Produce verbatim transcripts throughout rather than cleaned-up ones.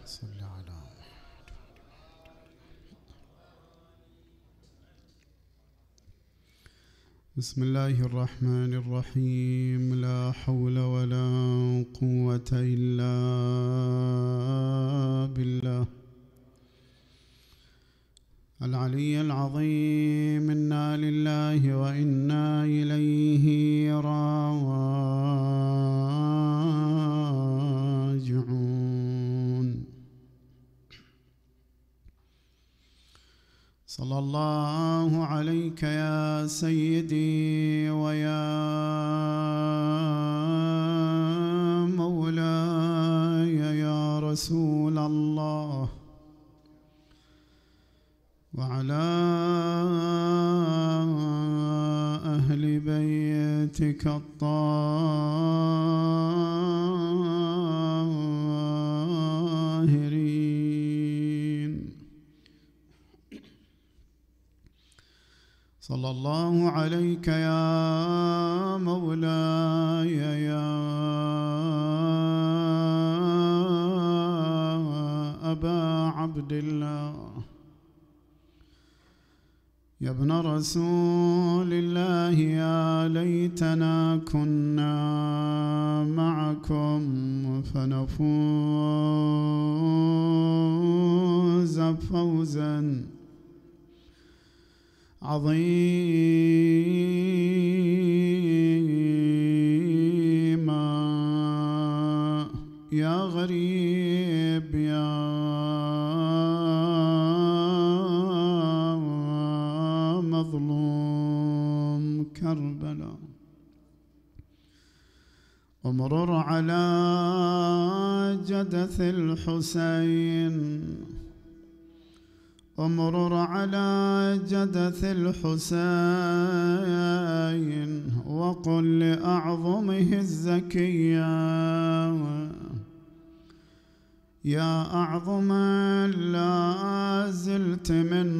صل على بسم الله الرحمن الرحيم. لا حول ولا قوة إلا بالله العلي العظيم. إنا لله وإنا إليه راجعون. صلى الله عليك يا سيدي ويا مولاي يا رسول الله، وعلى أهل بيتك الطاهرين. صلى الله عليك يا مولاي يا أبا عبد الله، يا ابن رسول الله. يا ليتنا كنا معكم فنفوز فوزا عظيما. يا غريب يا مظلوم كربلاء، امرر على جدث الحسين، امرر على جدث الحسين وقل لأعظمه الزكية: يا أعظم لا زلت من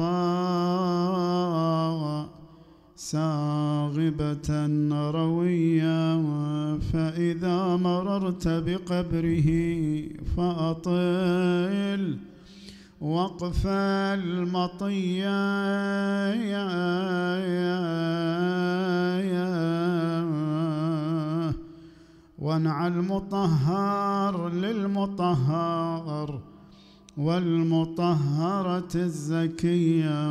وطفا ساغبة روية، فإذا مررت بقبره فأطل وقف المطية، وانع المطهر للمطهر والمطهرة الزكية،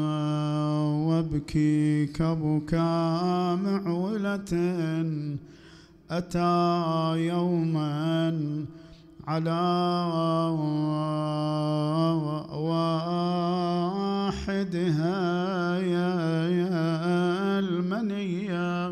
وابكي كبكاء معولة أتى يوما على واحدها يا المنية،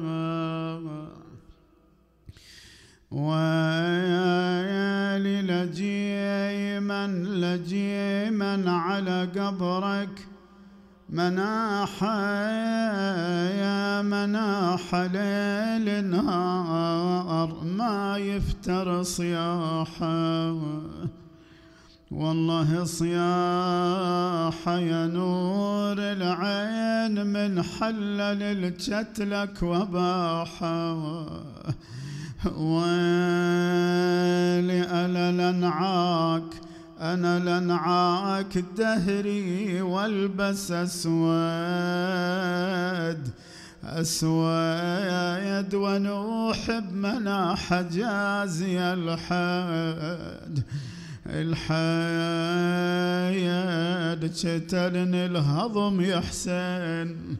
ويا لجيما لجيما على قبرك مناحا يا مناح ليل نهار ما يفتر صياحا، والله صياحا يا نور العين من حلل الجتلك وباحا. ويلي أنا لنعاك أنا لنعاك دهري والبس أسود أسود، ونوح بمناح جازي الحد الحيد، شتلني الهضم يا حسين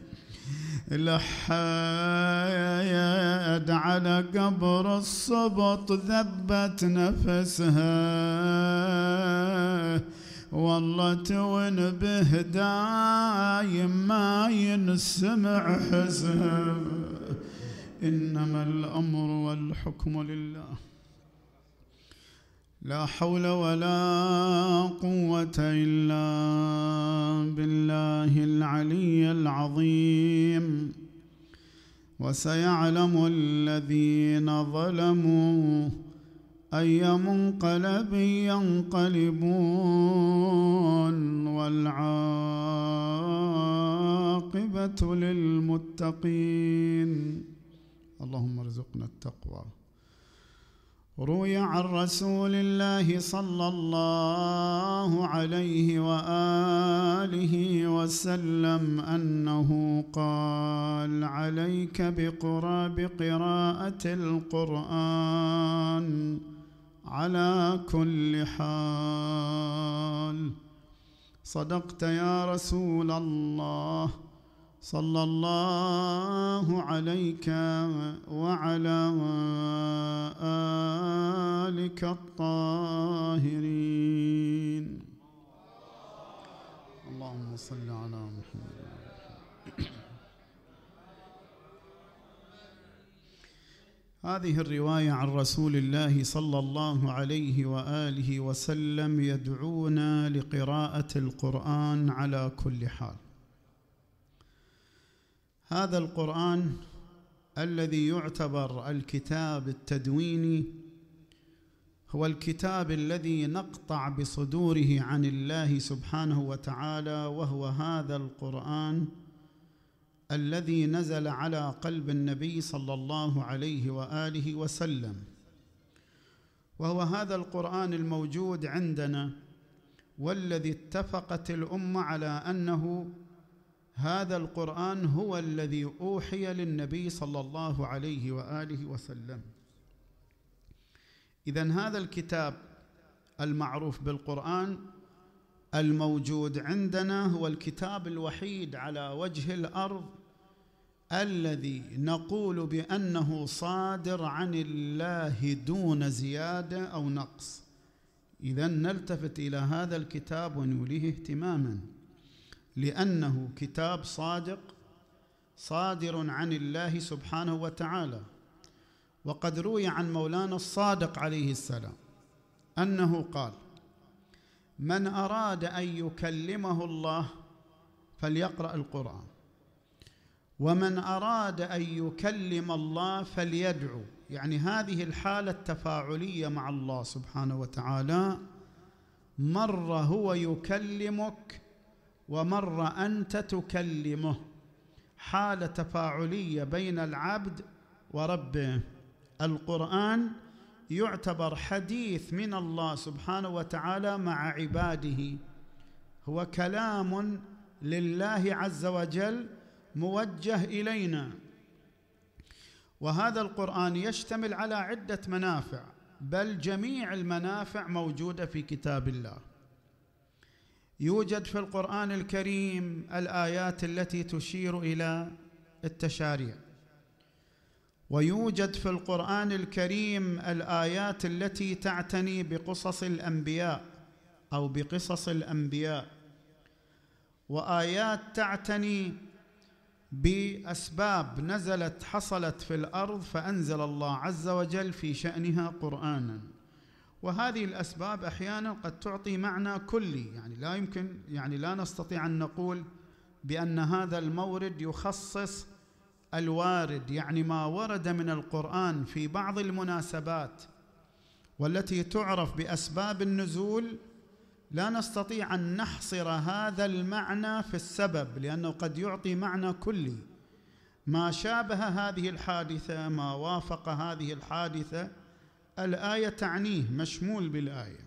الحيد، على قبر الصبط ذبت نفسها، والله تون به دايم ما ينسمع حزها. إنما الأمر والحكم لله، لا حول ولا قوة إلا بالله العلي العظيم. وسيعلم الذين ظلموا أي منقلب ينقلبون، والعاقبة للمتقين. اللهم ارزقنا التقوى روي عن رسول الله صلى الله عليه وآله وسلم أنه قال: عليك بقراءة القرآن على كل حال. صدقت يا رسول الله، صلى الله عليك وعلى آلك الطاهرين. اللهم صل على محمد. هذه الرواية عن رسول الله صلى الله عليه وآله وسلم يدعونا لقراءة القرآن على كل حال. هذا القرآن الذي يعتبر الكتاب التدويني هو الكتاب الذي نقطع بصدوره عن الله سبحانه وتعالى، وهو هذا القرآن الذي نزل على قلب النبي صلى الله عليه وآله وسلم، وهو هذا القرآن الموجود عندنا، والذي اتفقت الأمة على أنه هذا القرآن هو الذي أوحي للنبي صلى الله عليه وآله وسلم. إذن هذا الكتاب المعروف بالقرآن الموجود عندنا هو الكتاب الوحيد على وجه الأرض الذي نقول بأنه صادر عن الله دون زيادة أو نقص. إذن نلتفت إلى هذا الكتاب ونوليه اهتماما، لأنه كتاب صادق صادر عن الله سبحانه وتعالى. وقد روي عن مولانا الصادق عليه السلام أنه قال: من أراد أن يكلمه الله فليقرأ القرآن، ومن أراد أن يكلم الله فليدعو. يعني هذه الحالة التفاعلية مع الله سبحانه وتعالى، مرة هو يكلمك ومرة أنت تكلمه، حالة تفاعلية بين العبد وربه. القرآن يعتبر حديث من الله سبحانه وتعالى مع عباده، هو كلام لله عز وجل موجه إلينا. وهذا القرآن يشتمل على عدة منافع، بل جميع المنافع موجودة في كتاب الله. يوجد في القرآن الكريم الآيات التي تشير إلى التشاريع، ويوجد في القرآن الكريم الآيات التي تعتني بقصص الأنبياء أو بقصص الأنبياء، وآيات تعتني بأسباب نزلت حصلت في الأرض فأنزل الله عز وجل في شأنها قرآنا. وهذه الأسباب أحيانا قد تعطي معنى كلي، يعني لا يمكن يعني لا نستطيع أن نقول بأن هذا المورد يخصص الوارد، يعني ما ورد من القرآن في بعض المناسبات والتي تعرف بأسباب النزول، لا نستطيع أن نحصر هذا المعنى في السبب، لأنه قد يعطي معنى كلي. ما شابه هذه الحادثة، ما وافق هذه الحادثة، الآية تعنيه، مشمول بالآية.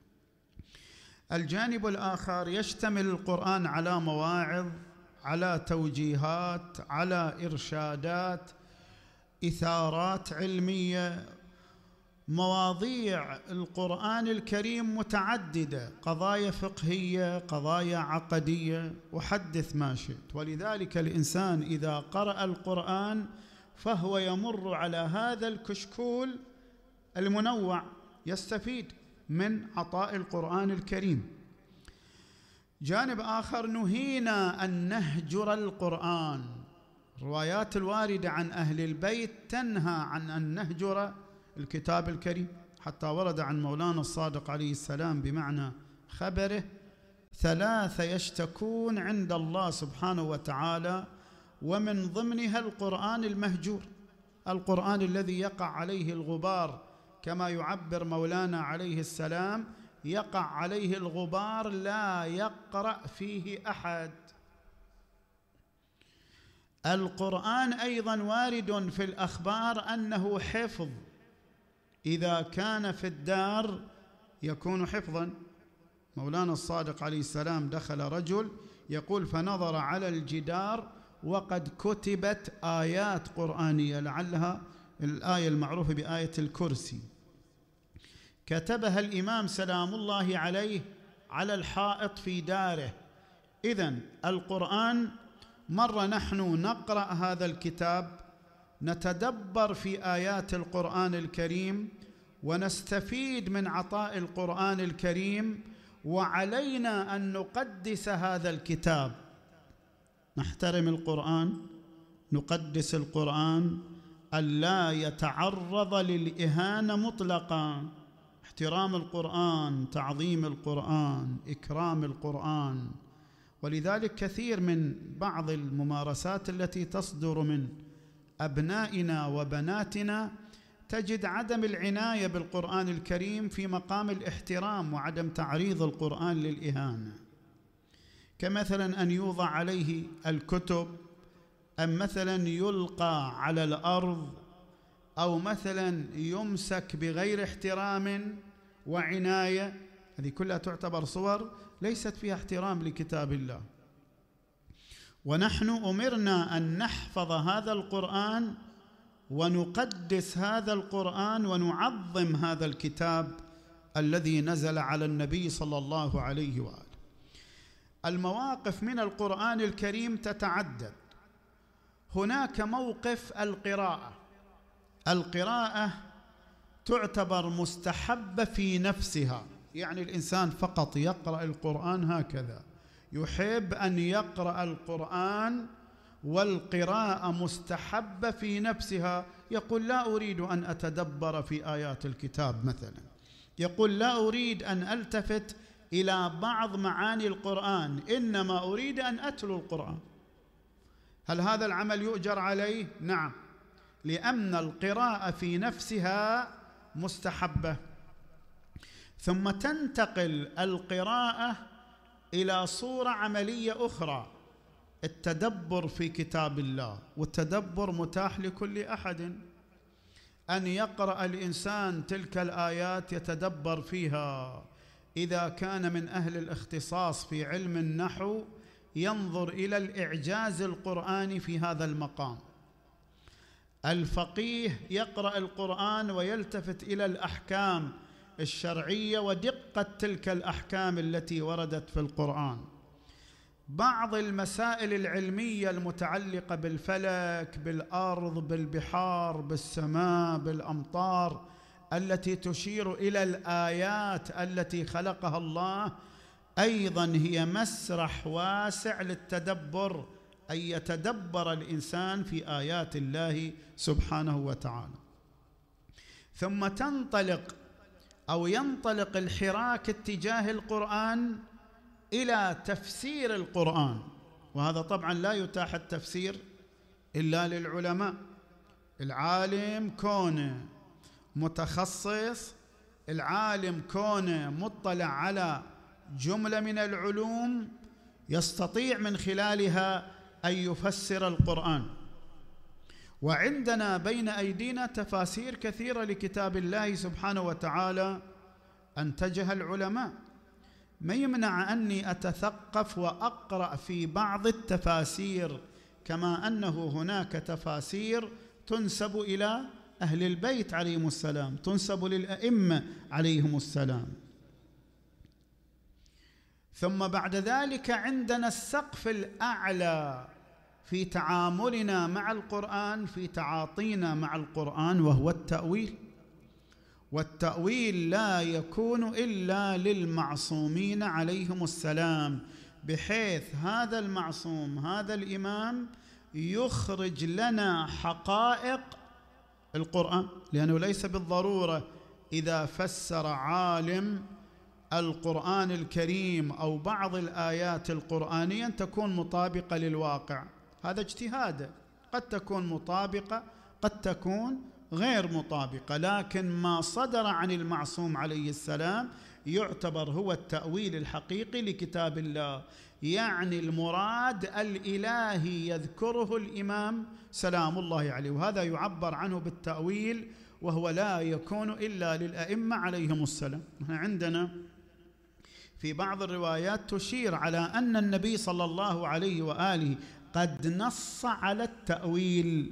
الجانب الآخر يشتمل القرآن على مواعظ، على توجيهات، على إرشادات، إثارات علمية. مواضيع القرآن الكريم متعددة، قضايا فقهية، قضايا عقدية، وحدث ما شئت. ولذلك الإنسان إذا قرأ القرآن فهو يمر على هذا الكشكول المنوع، يستفيد من عطاء القرآن الكريم. جانب آخر، نهينا أن نهجر القرآن. الروايات الواردة عن أهل البيت تنهى عن أن نهجر الكتاب الكريم، حتى ورد عن مولانا الصادق عليه السلام بمعنى خبره: ثلاثة يشتكون عند الله سبحانه وتعالى، ومن ضمنها القرآن المهجور، القرآن الذي يقع عليه الغبار، كما يعبر مولانا عليه السلام: يقع عليه الغبار لا يقرأ فيه أحد. القرآن أيضا وارد في الأخبار أنه حفظ، إذا كان في الدار يكون حفظا. مولانا الصادق عليه السلام دخل رجل يقول فنظر على الجدار وقد كتبت آيات قرآنية، لعلها الآية المعروفة بآية الكرسي، كتبها الإمام سلام الله عليه على الحائط في داره. إذن القرآن مرة نحن نقرأ هذا الكتاب، نتدبر في آيات القرآن الكريم ونستفيد من عطاء القرآن الكريم، وعلينا أن نقدس هذا الكتاب، نحترم القرآن، نقدس القرآن، ألا يتعرض للإهانة مطلقا. احترام القرآن، تعظيم القرآن، إكرام القرآن. ولذلك كثير من بعض الممارسات التي تصدر من أبنائنا وبناتنا تجد عدم العناية بالقرآن الكريم في مقام الاحترام وعدم تعريض القرآن للإهانة، كمثلا أن يوضع عليه الكتب، أم مثلا يلقى على الأرض، أو مثلا يمسك بغير احترام وعناية. هذه كلها تعتبر صور ليست فيها احترام لكتاب الله. ونحن أمرنا أن نحفظ هذا القرآن ونقدس هذا القرآن ونعظم هذا الكتاب الذي نزل على النبي صلى الله عليه وآله. المواقف من القرآن الكريم تتعدد. هناك موقف القراءة. القراءة تعتبر مستحبة في نفسها، يعني الإنسان فقط يقرأ القرآن هكذا، يحب أن يقرأ القرآن والقراءة مستحبة في نفسها. يقول لا أريد أن أتدبر في آيات الكتاب مثلا، يقول لا أريد أن ألتفت إلى بعض معاني القرآن، إنما أريد أن أتلو القرآن. هل هذا العمل يؤجر عليه؟ نعم، لأن القراءة في نفسها مستحبة. ثم تنتقل القراءة إلى صورة عملية أخرى، التدبر في كتاب الله. والتدبر متاح لكل أحد، أن يقرأ الإنسان تلك الآيات يتدبر فيها. إذا كان من أهل الاختصاص في علم النحو ينظر إلى الإعجاز القرآني في هذا المقام. الفقيه يقرأ القرآن ويلتفت إلى الأحكام الشرعية ودقة تلك الأحكام التي وردت في القرآن. بعض المسائل العلمية المتعلقة بالفلك، بالأرض، بالبحار، بالسماء، بالأمطار، التي تشير إلى الآيات التي خلقها الله، أيضا هي مسرح واسع للتدبر، أن يتدبر الإنسان في آيات الله سبحانه وتعالى. ثم تنطلق أو ينطلق الحراك اتجاه القرآن إلى تفسير القرآن، وهذا طبعا لا يتاح التفسير إلا للعلماء. العالم كونه متخصص، العالم كونه مطلع على جملة من العلوم، يستطيع من خلالها أن يفسر القرآن. وعندنا بين أيدينا تفاسير كثيرة لكتاب الله سبحانه وتعالى أنتجها العلماء. ما يمنع أني أتثقف وأقرأ في بعض التفاسير، كما أنه هناك تفاسير تنسب إلى أهل البيت عليهم السلام، تنسب للأئمة عليهم السلام. ثم بعد ذلك عندنا السقف الأعلى في تعاملنا مع القرآن، في تعاطينا مع القرآن، وهو التأويل. والتأويل لا يكون إلا للمعصومين عليهم السلام، بحيث هذا المعصوم، هذا الإمام، يخرج لنا حقائق القرآن. لأنه ليس بالضرورة إذا فسر عالم القرآن الكريم أو بعض الآيات القرآنية أن تكون مطابقة للواقع، هذا اجتهاد، قد تكون مطابقة قد تكون غير مطابقة، لكن ما صدر عن المعصوم عليه السلام يعتبر هو التأويل الحقيقي لكتاب الله. يعني المراد الإلهي يذكره الإمام سلام الله عليه، وهذا يعبر عنه بالتأويل، وهو لا يكون إلا للأئمة عليهم السلام. عندنا في بعض الروايات تشير على أن النبي صلى الله عليه وآله قد نص على التأويل.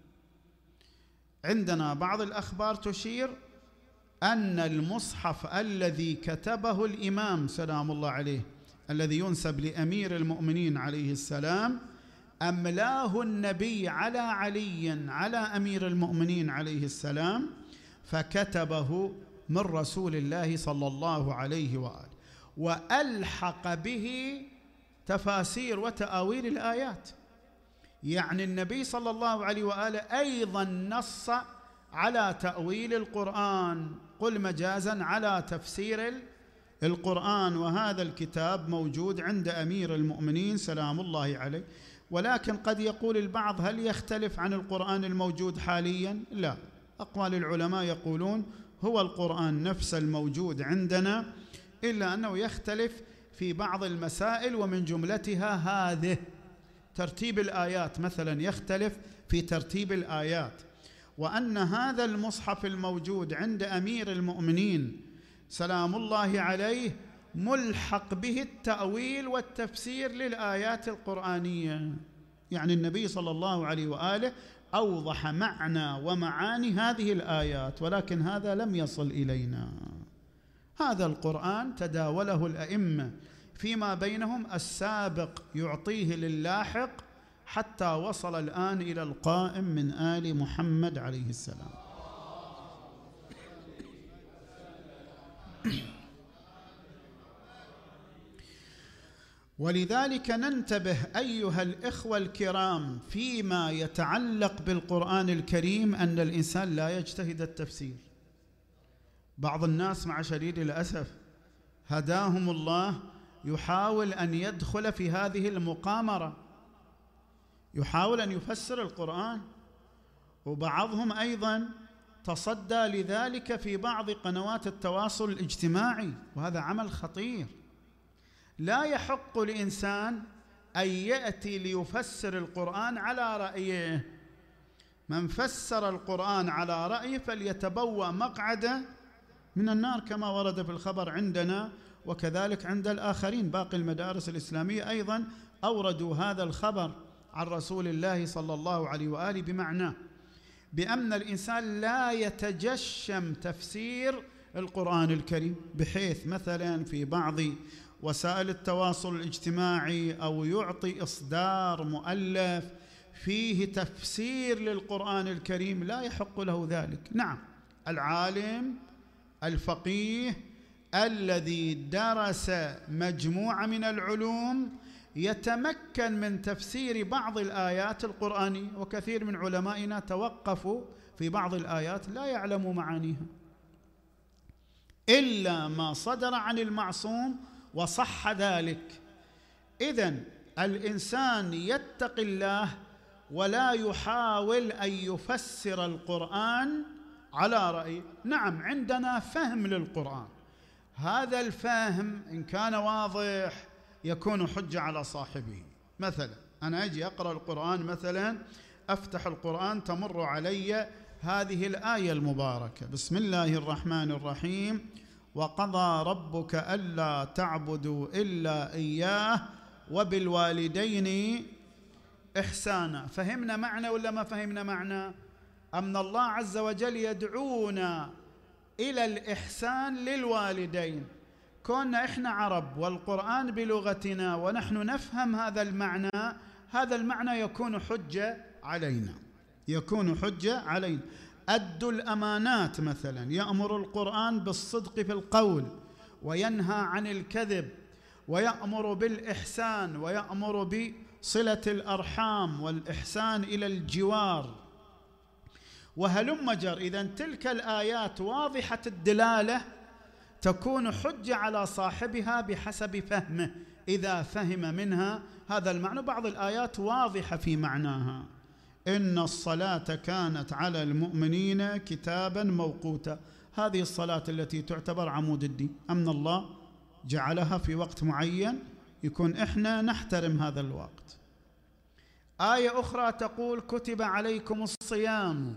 عندنا بعض الأخبار تشير أن المصحف الذي كتبه الإمام سلام الله عليه الذي ينسب لأمير المؤمنين عليه السلام أملاه النبي على علي على أمير المؤمنين عليه السلام، فكتبه من رسول الله صلى الله عليه وآله، وألحق به تفاسير وتأويل الآيات. يعني النبي صلى الله عليه وآله أيضا نص على تأويل القرآن، قل مجازا على تفسير القرآن، وهذا الكتاب موجود عند أمير المؤمنين سلام الله عليه. ولكن قد يقول البعض هل يختلف عن القرآن الموجود حاليا؟ لا، أقوال العلماء يقولون هو القرآن نفس الموجود عندنا، إلا أنه يختلف في بعض المسائل، ومن جملتها هذه ترتيب الآيات مثلا، يختلف في ترتيب الآيات، وأن هذا المصحف الموجود عند أمير المؤمنين سلام الله عليه ملحق به التأويل والتفسير للآيات القرآنية. يعني النبي صلى الله عليه وآله أوضح معنى ومعاني هذه الآيات، ولكن هذا لم يصل إلينا. هذا القرآن تداوله الأئمة فيما بينهم، السابق يعطيه للاحق، حتى وصل الآن إلى القائم من آل محمد عليه السلام. ولذلك ننتبه أيها الإخوة الكرام فيما يتعلق بالقرآن الكريم أن الإنسان لا يجتهد التفسير. بعض الناس مع شديد الأسف هداهم الله يحاول أن يدخل في هذه المقامرة، يحاول أن يفسر القرآن، وبعضهم أيضا تصدى لذلك في بعض قنوات التواصل الاجتماعي، وهذا عمل خطير. لا يحق لإنسان أن يأتي ليفسر القرآن على رأيه. من فسر القرآن على رأيه فليتبوأ مقعده من النار، كما ورد في الخبر عندنا وكذلك عند الآخرين. باقي المدارس الإسلامية أيضا أوردوا هذا الخبر عن رسول الله صلى الله عليه وآله، بمعنى بأن الإنسان لا يتجشم تفسير القرآن الكريم، بحيث مثلا في بعض وسائل التواصل الاجتماعي أو يعطي إصدار مؤلف فيه تفسير للقرآن الكريم، لا يحق له ذلك. نعم، العالم الفقيه الذي درس مجموعة من العلوم يتمكن من تفسير بعض الآيات القرآنية، وكثير من علمائنا توقفوا في بعض الآيات لا يعلموا معانيها إلا ما صدر عن المعصوم وصح ذلك. إذن الإنسان يتقي الله ولا يحاول أن يفسر القرآن على رأي. نعم، عندنا فهم للقرآن، هذا الفهم إن كان واضح يكون حجة على صاحبه. مثلا أنا أجي أقرأ القرآن، مثلا أفتح القرآن تمر علي هذه الآية المباركة: بسم الله الرحمن الرحيم، وقضى ربك ألا تعبدوا إلا إياه وبالوالدين إحسانا. فهمنا معنى ولا ما فهمنا معنى؟ أن الله عز وجل يدعونا إلى الإحسان للوالدين. كنا إحنا عرب والقرآن بلغتنا ونحن نفهم هذا المعنى، هذا المعنى يكون حجة علينا، يكون حجة علينا. أدوا الأمانات مثلا، يأمر القرآن بالصدق في القول وينهى عن الكذب، ويأمر بالإحسان، ويأمر بصلة الأرحام والإحسان إلى الجوار، وهلم جر. إذن تلك الآيات واضحة الدلالة تكون حجة على صاحبها بحسب فهمه، إذا فهم منها هذا المعنى. بعض الآيات واضحة في معناها: إن الصلاة كانت على المؤمنين كتابا موقوتا. هذه الصلاة التي تعتبر عمود الدين، أن الله جعلها في وقت معين، يكون إحنا نحترم هذا الوقت. آية أخرى تقول: كتب عليكم الصيام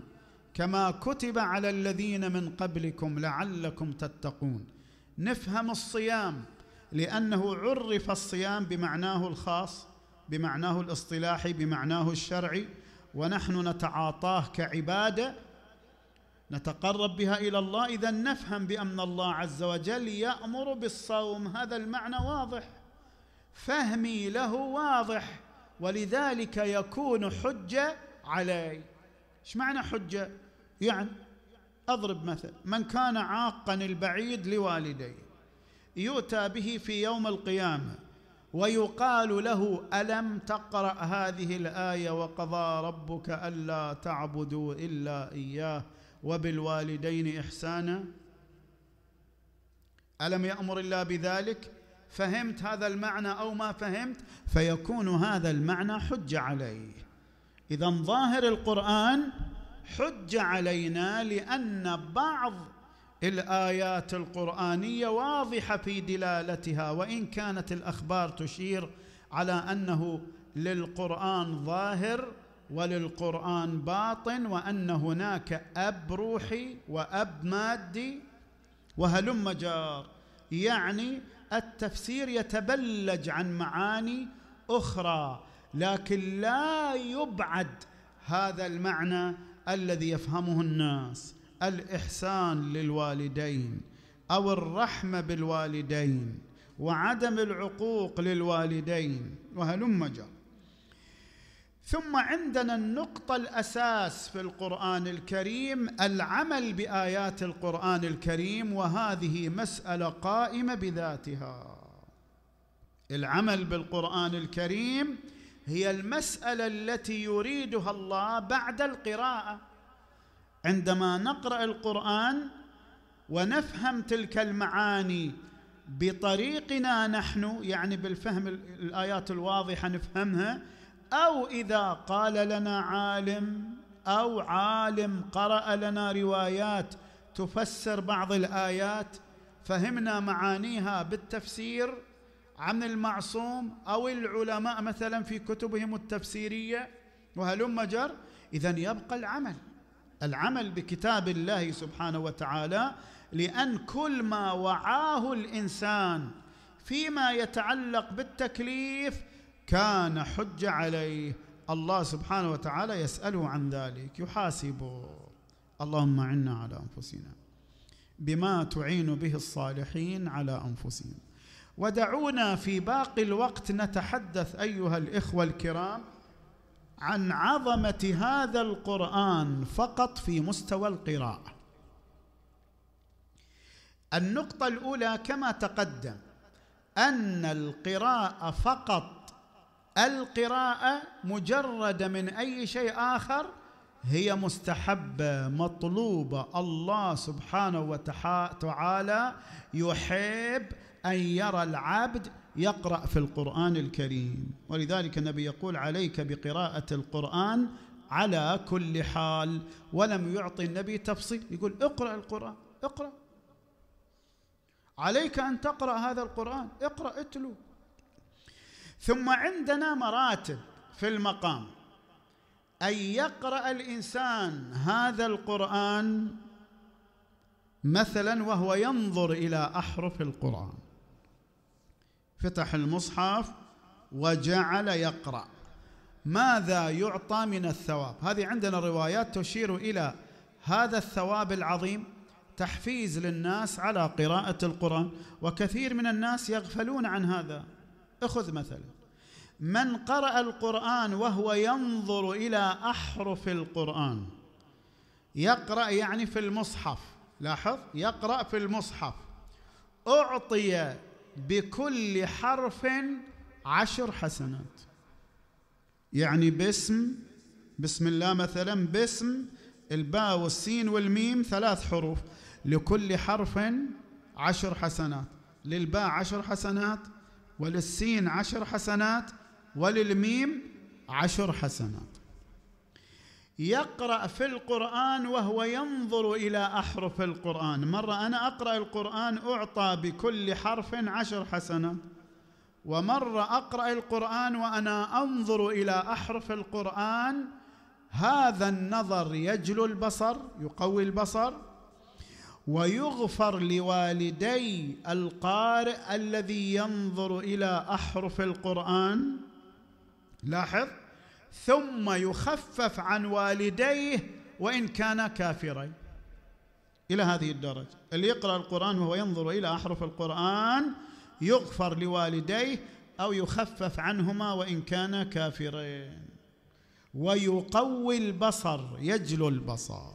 كما كتب على الذين من قبلكم لعلكم تتقون. نفهم الصيام لأنه عرف الصيام بمعناه الخاص، بمعناه الاصطلاحي، بمعناه الشرعي، ونحن نتعاطاه كعبادة نتقرب بها إلى الله. إذا نفهم بأن الله عز وجل يأمر بالصوم، هذا المعنى واضح، فهمي له واضح، ولذلك يكون حجة علي. إيش معنى حجة؟ يعني أضرب مثل: من كان عاقا البعيد لوالديه يؤتى به في يوم القيامة ويقال له: ألم تقرأ هذه الآية وقضى ربك ألا تعبدوا إلا إياه وبالوالدين إحسانا؟ ألم يأمر الله بذلك؟ فهمت هذا المعنى أو ما فهمت؟ فيكون هذا المعنى حجة عليه. إذن ظاهر القرآن حجة علينا، لأن بعض الآيات القرآنية واضحة في دلالتها، وإن كانت الأخبار تشير على أنه للقرآن ظاهر وللقرآن باطن، وأن هناك أب روحي وأب مادي وهلم جار. يعني التفسير يتبلج عن معاني أخرى، لكن لا يبعد هذا المعنى الذي يفهمه الناس: الإحسان للوالدين أو الرحمة بالوالدين وعدم العقوق للوالدين وهلم جار. ثم عندنا النقطة الأساس في القرآن الكريم: العمل بآيات القرآن الكريم، وهذه مسألة قائمة بذاتها. العمل بالقرآن الكريم هي المسألة التي يريدها الله بعد القراءة. عندما نقرأ القرآن ونفهم تلك المعاني بطريقنا نحن، يعني بالفهم الآيات الواضحة نفهمها، أو إذا قال لنا عالم أو عالم قرأ لنا روايات تفسر بعض الآيات فهمنا معانيها بالتفسير عن المعصوم أو العلماء مثلا في كتبهم التفسيرية وهلم جر، إذن يبقى العمل العمل بكتاب الله سبحانه وتعالى، لأن كل ما وعاه الإنسان فيما يتعلق بالتكليف كان حجة عليه. الله سبحانه وتعالى يسأله عن ذلك، يحاسبه. اللهم أعنا على أنفسنا بما تعين به الصالحين على أنفسهم. ودعونا في باقي الوقت نتحدث أيها الإخوة الكرام عن عظمة هذا القرآن فقط في مستوى القراءة. النقطة الأولى كما تقدم أن القراءة فقط، القراءة مجرد من أي شيء آخر هي مستحبة مطلوبة. الله سبحانه وتعالى يحب أن يرى العبد يقرأ في القرآن الكريم، ولذلك النبي يقول: عليك بقراءة القرآن على كل حال. ولم يعطي النبي تفصيل، يقول: اقرأ القرآن، اقرأ، عليك أن تقرأ هذا القرآن، اقرأ، اتلو. ثم عندنا مراتب في المقام: أن يقرأ الإنسان هذا القرآن مثلا وهو ينظر إلى أحرف القرآن، فتح المصحف وجعل يقرأ، ماذا يعطى من الثواب؟ هذه عندنا روايات تشير إلى هذا الثواب العظيم، تحفيز للناس على قراءة القرآن، وكثير من الناس يغفلون عن هذا. أخذ مثلا من قرأ القرآن وهو ينظر إلى أحرف القرآن، يقرأ يعني في المصحف، لاحظ، يقرأ في المصحف، أعطي بكل حرف عشر حسنات. يعني باسم بسم الله مثلا، باسم الباء والسين والميم ثلاث حروف، لكل حرف عشر حسنات، للباء عشر حسنات، وللسين عشر حسنات، وللميم عشر حسنات. يقرأ في القرآن وهو ينظر إلى أحرف القرآن. مرة أنا أقرأ القرآن أعطى بكل حرف عشر حسنات، ومرة أقرأ القرآن وأنا أنظر إلى أحرف القرآن هذا النظر يجلو البصر، يقوي البصر، ويغفر لوالدي القارئ الذي ينظر إلى أحرف القرآن، لاحظ، ثم يخفف عن والديه وإن كان كافرين. إلى هذه الدرجة اللي يقرأ القرآن وهو ينظر إلى أحرف القرآن يغفر لوالديه أو يخفف عنهما وإن كان كافرين. ويقوي البصر، يجلو البصر.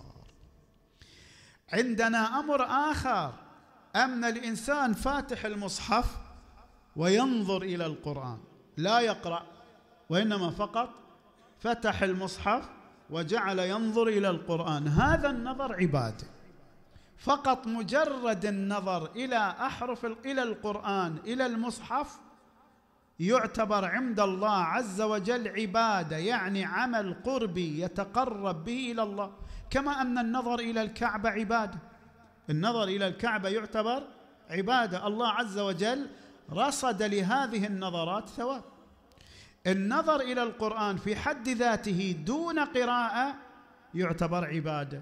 عندنا أمر آخر، أن الإنسان فاتح المصحف وينظر إلى القرآن، لا يقرأ وإنما فقط فتح المصحف وجعل ينظر إلى القرآن، هذا النظر عبادة. فقط مجرد النظر إلى أحرف إلى القرآن إلى المصحف يعتبر عند الله عز وجل عبادة، يعني عمل قربي يتقرب به إلى الله، كما أن النظر إلى الكعبة عبادة. النظر إلى الكعبة يعتبر عبادة، الله عز وجل رصد لهذه النظرات ثواب. النظر إلى القرآن في حد ذاته دون قراءة يعتبر عبادة.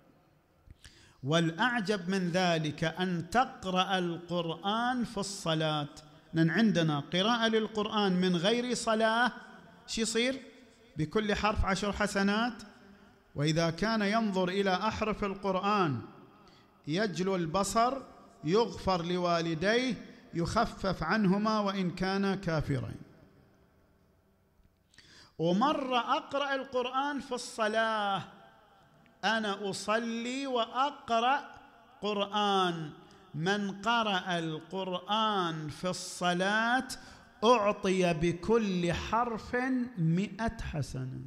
والأعجب من ذلك أن تقرأ القرآن في الصلاة، لأن عندنا قراءة للقرآن من غير صلاة شو يصير؟ بكل حرف عشر حسنات. وإذا كان ينظر إلى أحرف القرآن يجلو البصر يغفر لوالديه يخفف عنهما وإن كان كافرين. ومرة أقرأ القرآن في الصلاة، أنا أصلي وأقرأ قرآن، من قرأ القرآن في الصلاة أعطي بكل حرف مئة حسنة.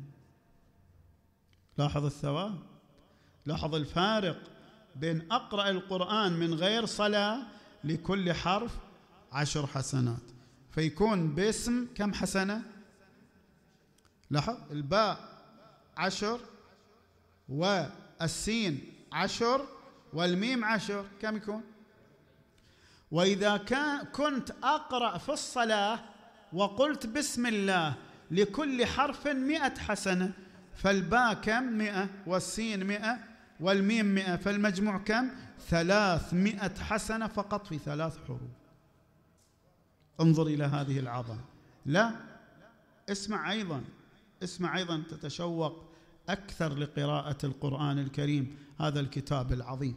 لاحظ الثواب، لاحظ الفارق بين أقرأ القرآن من غير صلاة لكل حرف عشر حسنات، فيكون باسم كم حسنة؟ لاحظ الباء عشر والسين عشر والميم عشر، كم يكون؟ وإذا كان كنت أقرأ في الصلاة وقلت بسم الله لكل حرف مئة حسنة، فالباء كم؟ مئة، والسين مئة، والميم مئة، فالمجموع كم؟ ثلاثمائة حسنة فقط في ثلاث حروف. انظر إلى هذه العظمة. لا، اسمع أيضا، اسمع أيضا تتشوق أكثر لقراءة القرآن الكريم، هذا الكتاب العظيم.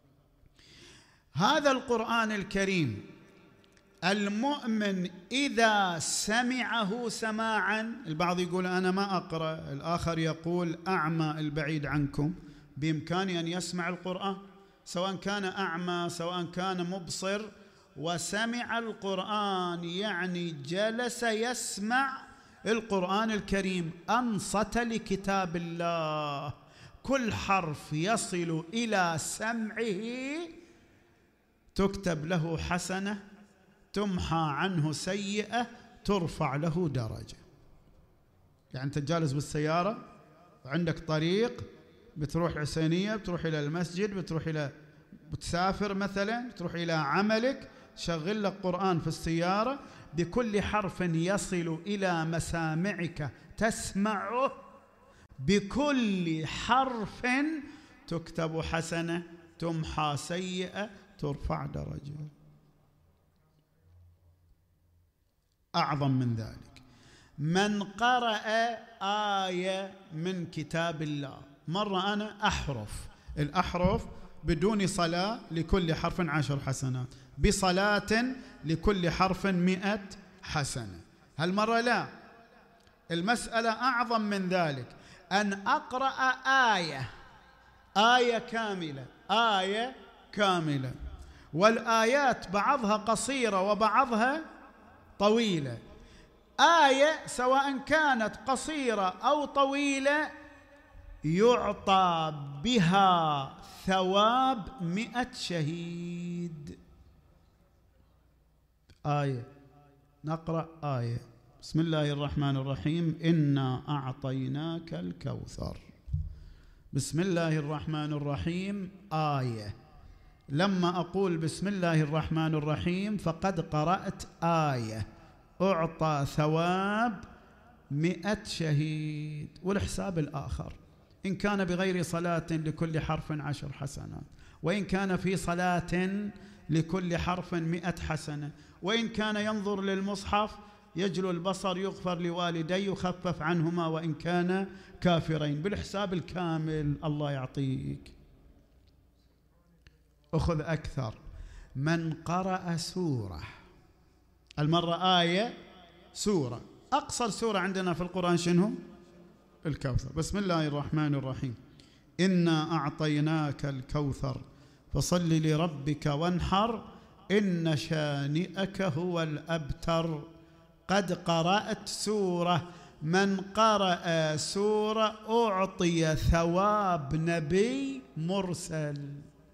هذا القرآن الكريم المؤمن إذا سمعه سماعا، البعض يقول أنا ما أقرأ، الآخر يقول أعمى البعيد عنكم بإمكانه أن يسمع القرآن، سواء كان أعمى سواء كان مبصر، وسمع القرآن يعني جلس يسمع القرآن الكريم، أنصت لكتاب الله، كل حرف يصل إلى سمعه تكتب له حسنة، تمحى عنه سيئة، ترفع له درجة. يعني أنت جالس بالسيارة وعندك طريق، بتروح حسينية، بتروح إلى المسجد، بتروح إلى بتسافر مثلا، بتروح إلى عملك، شغل لك قرآن في السيارة، بكل حرف يصل إلى مسامعك تسمعه، بكل حرف تكتب حسنة، تمحى سيئة، ترفع درجة. أعظم من ذلك من قرأ آية من كتاب الله، مرة أنا أحرف، الأحرف بدون صلاة لكل حرف عشر حسنات، بصلاة لكل حرف مئة حسنة. هالمرة لا، المسألة أعظم من ذلك، أن أقرأ آية آية كاملة آية كاملة، والآيات بعضها قصيرة وبعضها طويلة. آية سواء كانت قصيرة أو طويلة يعطى بها ثواب مئة شهيد. آية، نقرأ آية، بسم الله الرحمن الرحيم، إنا أعطيناك الكوثر، بسم الله الرحمن الرحيم آية. لما أقول بسم الله الرحمن الرحيم فقد قرأت آية، أعطى ثواب مئة شهيد. والحساب الآخر إن كان بغير صلاة لكل حرف عشر حسنات، وإن كان في صلاة لكل حرف مئة حسنة، وإن كان ينظر للمصحف يجلو البصر يغفر لوالديه يخفف عنهما وإن كان كافرين، بالحساب الكامل. الله يعطيك. أخذ أكثر. من قرأ سورة، المرة آية سورة، أقصر سورة عندنا في القرآن شنو؟ الكوثر. بسم الله الرحمن الرحيم. إنا أعطيناك الكوثر فصل لربك وانحر إن شانئك هو الأبتر. قد قرأت سورة. من قرأ سورة أعطي ثواب نبي مرسل.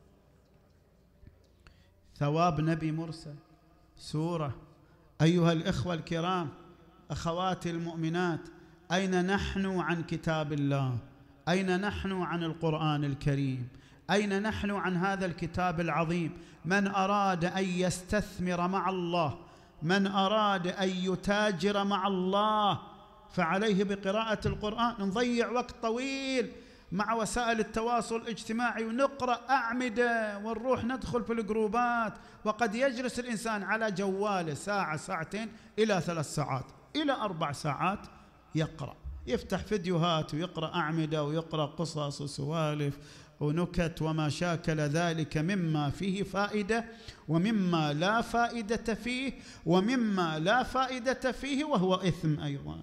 ثواب نبي مرسل، سورة. أيها الإخوة الكرام، أخواتي المؤمنات، أين نحن عن كتاب الله؟ أين نحن عن القرآن الكريم؟ أين نحن عن هذا الكتاب العظيم؟ من أراد أن يستثمر مع الله، من أراد أن يتاجر مع الله، فعليه بقراءة القرآن. نضيع وقت طويل مع وسائل التواصل الاجتماعي ونقرأ أعمدة ونروح ندخل في الجروبات، وقد يجلس الإنسان على جواله ساعة ساعتين إلى ثلاث ساعات إلى أربع ساعات يقرأ، يفتح فيديوهات ويقرأ أعمدة ويقرأ قصص وسوالف ونكت وما شاكل ذلك مما فيه فائدة ومما لا فائدة فيه، ومما لا فائدة فيه وهو إثم أيضا.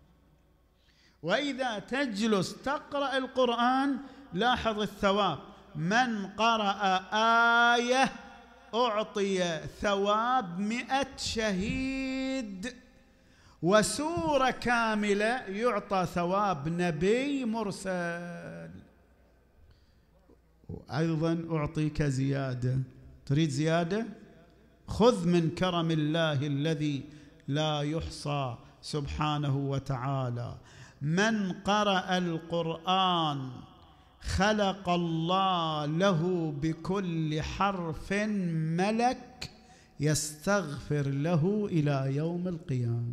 وإذا تجلس تقرأ القرآن لاحظ الثواب. من قرأ آية أعطي ثواب مئة شهيد، وسورة كاملة يعطى ثواب نبي مرسل. وأيضا أعطيك زيادة. تريد زيادة؟ خذ من كرم الله الذي لا يحصى سبحانه وتعالى. من قرأ القرآن خلق الله له بكل حرف ملك يستغفر له إلى يوم القيامة.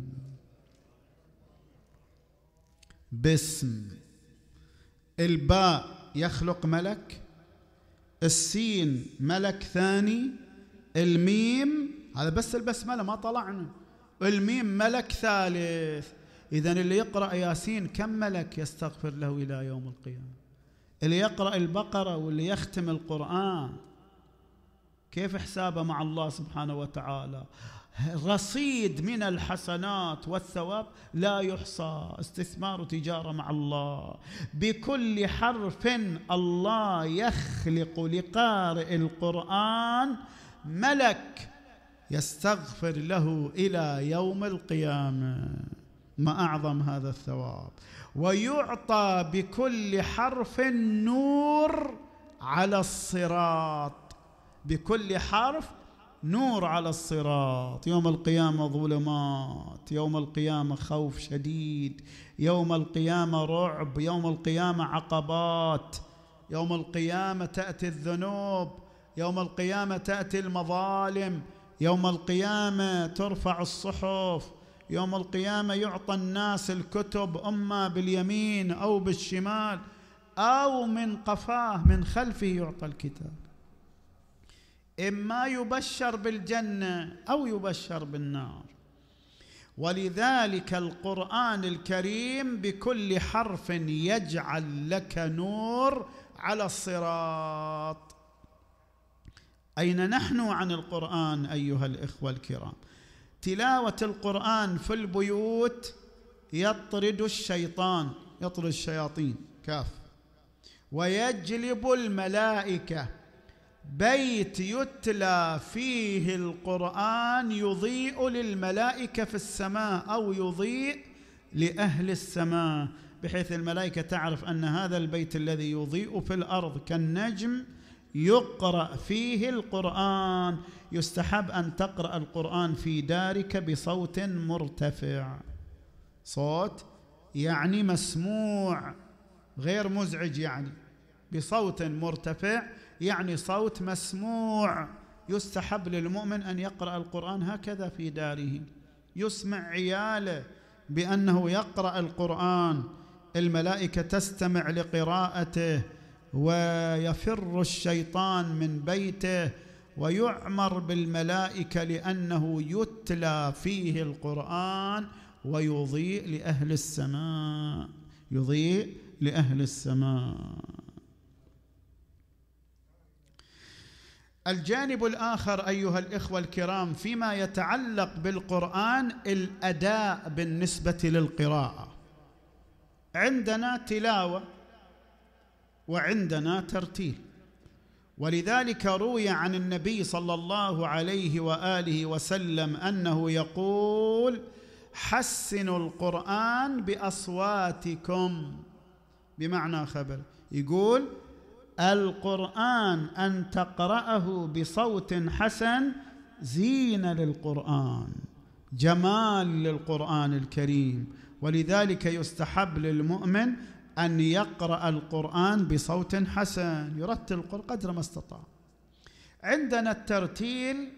باسم الباء يخلق ملك، السين ملك ثاني، الميم هذا بس البسملة ما طلعنا، الميم ملك ثالث. إذن اللي يقرأ ياسين كم ملك يستغفر له إلى يوم القيامة؟ اللي يقرأ البقرة واللي يختم القرآن كيف حسابه مع الله سبحانه وتعالى؟ رصيد من الحسنات والثواب لا يحصى. استثمار تجارة مع الله. بكل حرف الله يخلق لقارئ القرآن ملك يستغفر له إلى يوم القيامة. ما أعظم هذا الثواب. ويعطى بكل حرف نور على الصراط. بكل حرف نور على الصراط. يوم القيامة ظلمات، يوم القيامة خوف شديد، يوم القيامة رعب، يوم القيامة عقبات، يوم القيامة تأتي الذنوب، يوم القيامة تأتي المظالم، يوم القيامة ترفع الصحف، يوم القيامة يعطى الناس الكتب أما باليمين أو بالشمال أو من قفاه من خلفه يعطى الكتاب، إما يبشر بالجنة أو يبشر بالنار. ولذلك القرآن الكريم بكل حرف يجعل لك نور على الصراط. أين نحن عن القرآن أيها الإخوة الكرام؟ تلاوة القرآن في البيوت يطرد الشيطان، يطرد الشياطين كاف، ويجلب الملائكة. بيت يتلى فيه القرآن يضيء للملائكة في السماء أو يضيء لأهل السماء، بحيث الملائكة تعرف أن هذا البيت الذي يضيء في الأرض كالنجم يقرأ فيه القرآن. يستحب أن تقرأ القرآن في دارك بصوت مرتفع، صوت يعني مسموع غير مزعج، يعني بصوت مرتفع يعني صوت مسموع. يستحب للمؤمن أن يقرأ القرآن هكذا في داره، يسمع عياله، بأنه يقرأ القرآن، الملائكة تستمع لقراءته، ويفر الشيطان من بيته، ويعمر بالملائكة لأنه يتلى فيه القرآن ويضيء لأهل السماء، يضيء لأهل السماء. الجانب الآخر أيها الإخوة الكرام فيما يتعلق بالقرآن الأداء بالنسبة للقراءة. عندنا تلاوة وعندنا ترتيل، ولذلك روي عن النبي صلى الله عليه وآله وسلم أنه يقول: حسنوا القرآن بأصواتكم، بمعنى خبر، يقول القرآن أن تقرأه بصوت حسن زينة للقرآن، جمال للقرآن الكريم، ولذلك يستحب للمؤمن أن يقرأ القرآن بصوت حسن، يرتل القرآن قدر ما استطاع. عندنا الترتيل،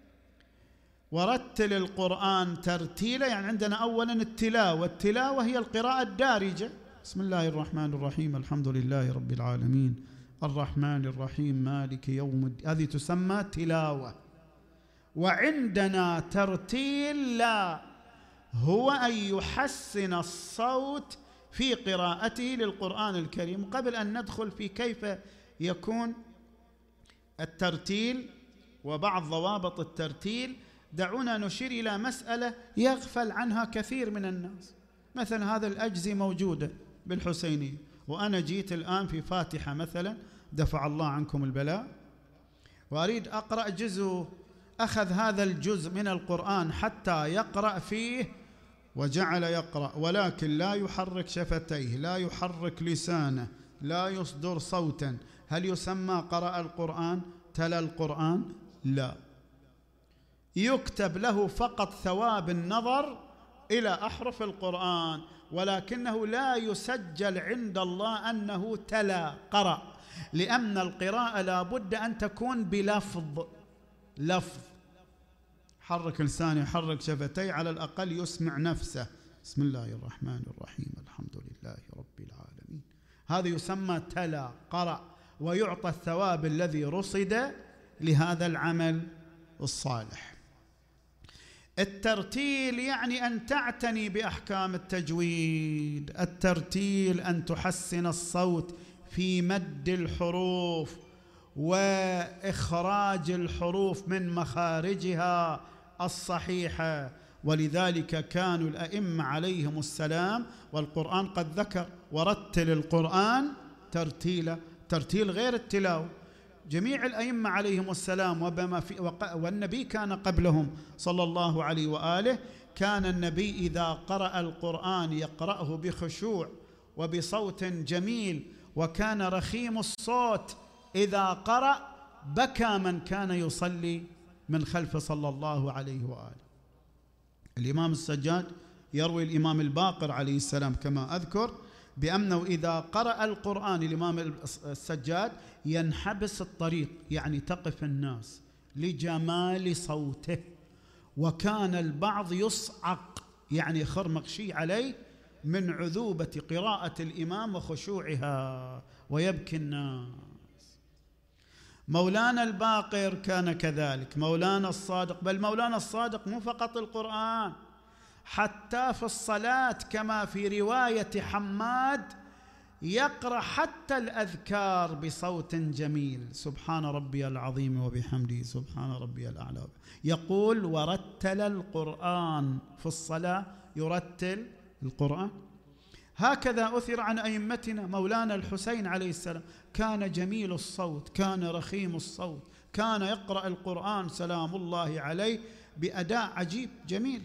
ورتل القرآن ترتيلا، يعني عندنا أولا التلاوة، التلاوة هي القراءة الدارجة، بسم الله الرحمن الرحيم الحمد لله رب العالمين الرحمن الرحيم مالك يوم الدين، هذه تسمى تلاوة. وعندنا ترتيل، لا، هو أن يحسن الصوت في قراءته للقرآن الكريم. قبل أن ندخل في كيف يكون الترتيل وبعض ضوابط الترتيل، دعونا نشير إلى مسألة يغفل عنها كثير من الناس. مثلا هذا الأجزي موجودة بالحسينية، وأنا جيت الآن في فاتحة مثلا، دفع الله عنكم البلاء، وأريد أقرأ جزء، أخذ هذا الجزء من القرآن حتى يقرأ فيه وجعل يقرأ، ولكن لا يحرك شفتيه، لا يحرك لسانه، لا يصدر صوتا، هل يسمى قرأ القرآن؟ تلا القرآن؟ لا، يكتب له فقط ثواب النظر إلى أحرف القرآن، ولكنه لا يسجل عند الله أنه تلا قرأ، لأن القراءة لا بد أن تكون بلفظ، لفظ، حرك لسانه، حرك شفتيه، على الأقل يسمع نفسه، بسم الله الرحمن الرحيم الحمد لله رب العالمين، هذا يسمى تلا قرأ، ويعطى الثواب الذي رصد لهذا العمل الصالح. الترتيل يعني أن تعتني بأحكام التجويد، الترتيل أن تحسن الصوت في مد الحروف وإخراج الحروف من مخارجها الصحيحة، ولذلك كانوا الأئمة عليهم السلام، والقرآن قد ذكر ورتل القرآن ترتيلا، ترتيل غير التلاوة. جميع الأئمة عليهم السلام وبما في والنبي كان قبلهم صلى الله عليه وآله، كان النبي إذا قرأ القرآن يقرأه بخشوع وبصوت جميل، وكان رخيم الصوت، إذا قرأ بكى من كان يصلي من خلف صلى الله عليه وآله. الإمام السجاد يروي الإمام الباقر عليه السلام كما أذكر بأنه إذا قرأ القرآن الإمام السجاد ينحبس الطريق، يعني تقف الناس لجمال صوته، وكان البعض يصعق، يعني خرمقشي عليه من عذوبة قراءة الإمام وخشوعها، ويبكي الناس. مولانا الباقر كان كذلك، مولانا الصادق، بل مولانا الصادق مو فقط القرآن، حتى في الصلاة كما في رواية حماد يقرأ حتى الأذكار بصوت جميل، سبحان ربي العظيم وبحمده سبحان ربي الأعلى، يقول ورتل القرآن في الصلاة، يرتل القرآن. هكذا أثر عن أئمتنا، مولانا الحسين عليه السلام كان جميل الصوت، كان رخيم الصوت، كان يقرأ القرآن سلام الله عليه بأداء عجيب جميل.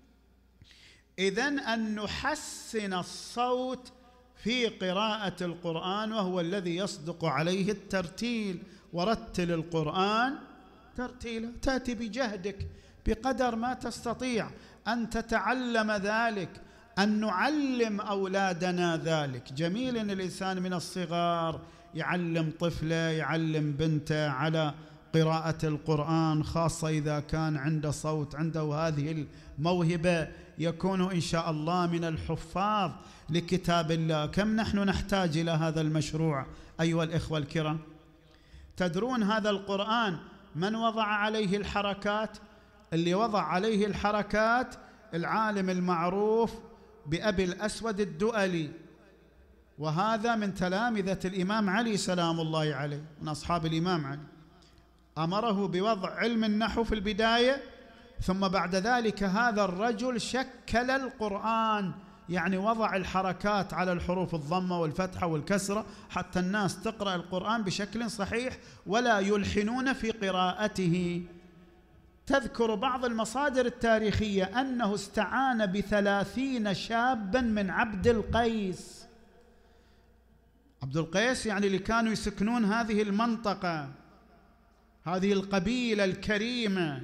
إذن أن نحسن الصوت في قراءة القرآن، وهو الذي يصدق عليه الترتيل، ورتل القرآن ترتيلا، تأتي بجهدك بقدر ما تستطيع أن تتعلم ذلك، أن نعلم أولادنا ذلك. جميل أن الإنسان من الصغار يعلم طفله، يعلم بنته على قراءة القرآن، خاصة إذا كان عنده صوت، عنده هذه الموهبة، يكون إن شاء الله من الحفاظ لكتاب الله. كم نحن نحتاج إلى هذا المشروع أيها الإخوة الكرام. تدرون هذا القرآن من وضع عليه الحركات؟ اللي وضع عليه الحركات العالم المعروف بأبي الأسود الدؤلي، وهذا من تلامذة الإمام علي سلام الله عليه، من أصحاب الإمام علي. أمره بوضع علم النحو في البداية، ثم بعد ذلك هذا الرجل شكل القرآن، يعني وضع الحركات على الحروف الضمة والفتحة والكسرة حتى الناس تقرأ القرآن بشكل صحيح ولا يلحنون في قراءته. تذكر بعض المصادر التاريخية أنه استعان بثلاثين شابا من عبد القيس. عبد القيس يعني اللي كانوا يسكنون هذه المنطقة، هذه القبيلة الكريمة،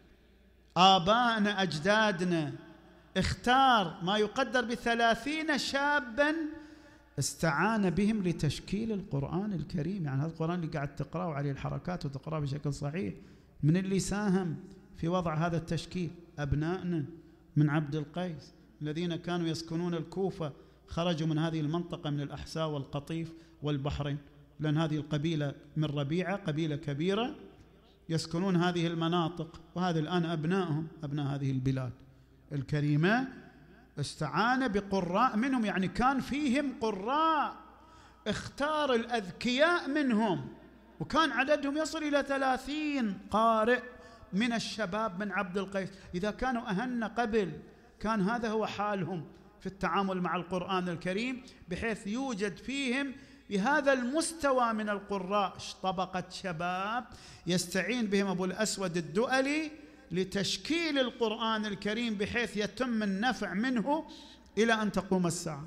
آبائنا أجدادنا، اختار ما يقدر بثلاثين شابا استعان بهم لتشكيل القرآن الكريم. يعني هذا القرآن اللي قاعد تقرأه عليه الحركات وتقرأه بشكل صحيح، من اللي ساهم في وضع هذا التشكيل؟ أبنائنا من عبد القيس الذين كانوا يسكنون الكوفة، خرجوا من هذه المنطقة من الأحساء والقطيف والبحرين، لأن هذه القبيلة من ربيعة، قبيلة كبيرة يسكنون هذه المناطق، وهذا الآن أبنائهم أبناء هذه البلاد الكريمة. استعان بقراء منهم، يعني كان فيهم قراء، اختار الأذكياء منهم، وكان عددهم يصل إلى ثلاثين قارئ من الشباب من عبد القيس. إذا كانوا أهن قبل كان هذا هو حالهم في التعامل مع القرآن الكريم، بحيث يوجد فيهم بهذا المستوى من القراء طبقة شباب يستعين بهم أبو الأسود الدؤلي لتشكيل القرآن الكريم بحيث يتم النفع منه إلى أن تقوم الساعة.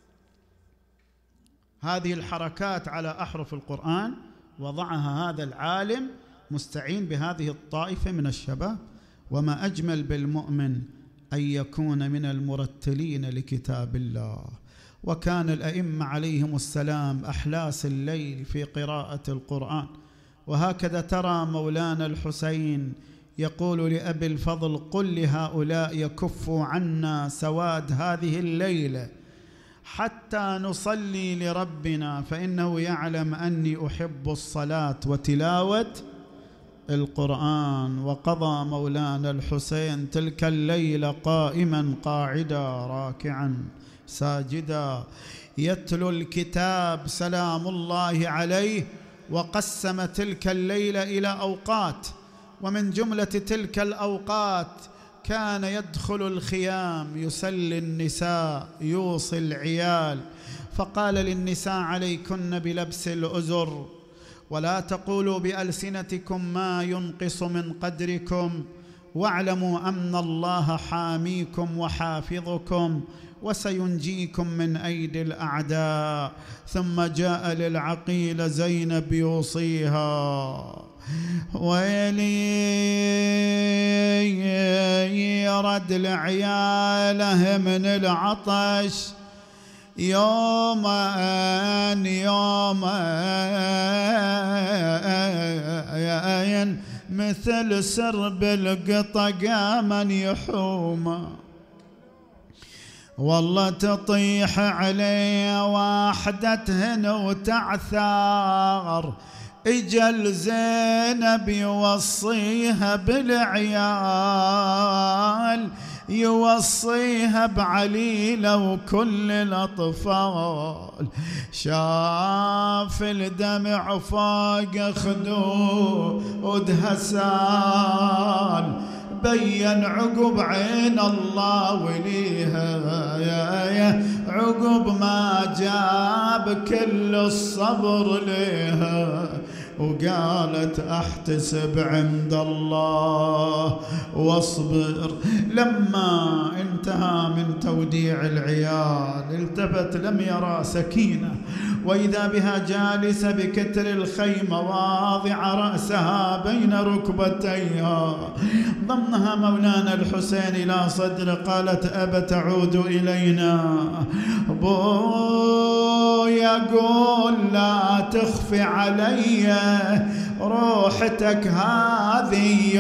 هذه الحركات على أحرف القرآن وضعها هذا العالم مستعين بهذه الطائفة من الشباب. وما أجمل بالمؤمن أن يكون من المرتلين لكتاب الله. وكان الأئمة عليهم السلام أحلاس الليل في قراءة القرآن. وهكذا ترى مولانا الحسين يقول لأبي الفضل: قل لهؤلاء يكفوا عنا سواد هذه الليلة حتى نصلي لربنا، فإنه يعلم أني أحب الصلاة وتلاوة القرآن. وقضى مولانا الحسين تلك الليلة قائما قاعدا راكعا ساجدا يتلو الكتاب سلام الله عليه. وقسم تلك الليلة إلى أوقات، ومن جملة تلك الأوقات كان يدخل الخيام يسلي النساء يوصي العيال، فقال للنساء: عليكن بلبس الأزر، ولا تقولوا بألسنتكم ما ينقص من قدركم، واعلموا أن الله حاميكم وحافظكم وسينجيكم من أيدي الأعداء. ثم جاء للعقيل زينب يوصيها: ويلي يرد لعياله من العطش يوما يوما مثل سرب القطا قاما يحوما، والله تطيح عليه واحدتهن وتعثار. اجل زينب يوصيها بالعيال، يوصيها بعليلة وكل الأطفال. شاف الدمع فوق خدودها سال، بين عقب عين الله وليها يا يا عقب ما جاب كل الصبر ليها، وقالت احتسب عند الله واصبر. لما انتهى من توديع العيال التفت لم يرى سكينة وإذا بها جالسة بكتر الخيمة واضعة رأسها بين ركبتيها، ضمها مولانا الحسين إلى صدر، قالت: أبا تعود إلينا؟ بويا قول لا تخفي علي روحتك هذه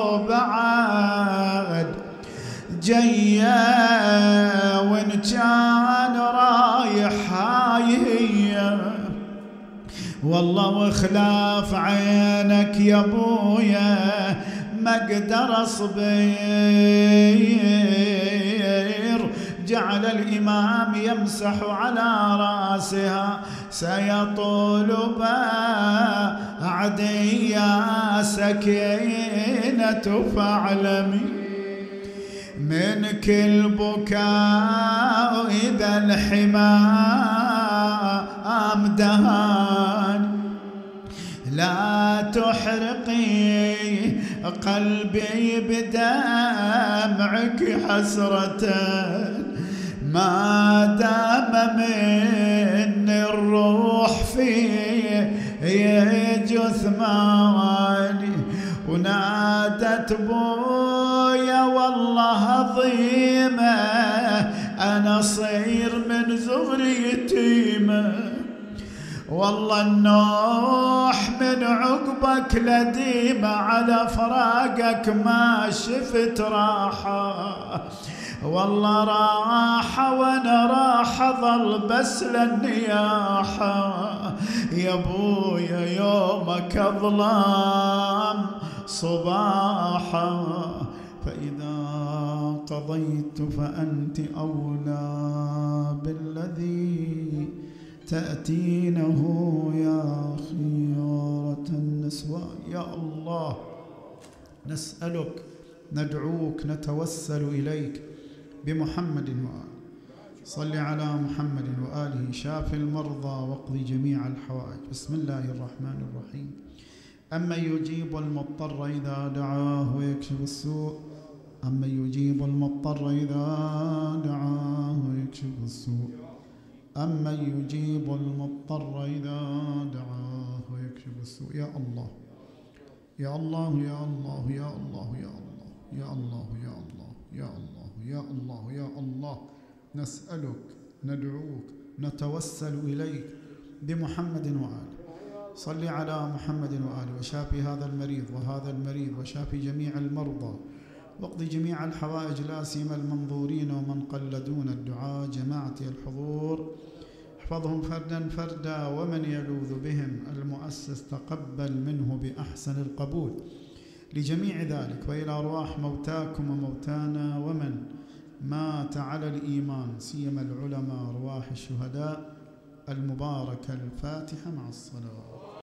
وبعد جاية، وإن كان رايح هاي هي والله وخلاف عينك يا بويا ما اقدر اصبر. جعل الإمام يمسح على رأسها: سيطول بعدي يا سكينة فاعلمي منك البكاء إذا الحمام دهان، لا تحرقي قلبي بدمعك حسرة، ما دام من الروح في جثماني. ونادت بويا: والله عظيمة أنا صير من زغري يتيمة، والله النوح من عقبك لديمة، على فراقك ما شفت راحة، والله راحة وانا راحة ظل بس للنياحة. يا بويا يومك ظلام صباحا، فإذا قضيت فأنت أولى بالذي تأتينه يا خيارة النسوان. يا الله نسألك ندعوك نتوسل إليك بمحمد وآله. صل على محمد وآله شاف المرضى واقض جميع الحوائج. بسم الله الرحمن الرحيم. أما يجيب المضطر إذا دعاه ويكشف السوء، أما يجيب المضطر إذا دعاه ويكشف السوء، أما يجيب المضطر إذا دعاه ويكشف السوء. يا الله يا الله يا الله يا الله يا الله يا الله يا الله يا الله يا الله يا الله نسألك ندعوك نتوسل إليك بمحمد وآله. صل على محمد وآله وشافي هذا المريض وهذا المريض وشافي جميع المرضى واقض جميع الحوائج، لا سيما المنظورين ومن قلدون الدعاء جماعة الحضور، احفظهم فردا فردا ومن يلوذ بهم. المؤسس تقبل منه بأحسن القبول لجميع ذلك، وإلى أرواح موتاكم وموتانا ومن مات على الإيمان سيما العلماء أرواح الشهداء المباركة. الفاتحة مع الصلاة.